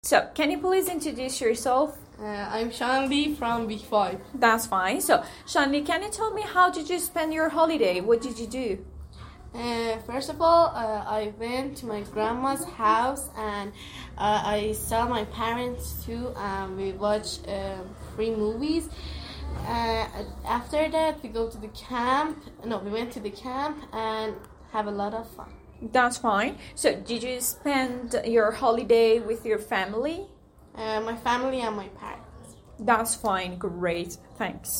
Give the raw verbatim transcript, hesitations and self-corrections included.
So, can you please introduce yourself? Uh, I'm Shanli from B five. That's fine. So, Shanli, can you tell me how did you spend your holiday? What did you do? Uh, first of all, uh, I went to my grandma's house and uh, I saw my parents too, and we watched uh, three movies. Uh, after that, we go to the camp. No, we went to the camp and have a lot of fun. That's fine. So, did you spend your holiday with your family? Uh, my family and my parents. That's fine. Great. Thanks.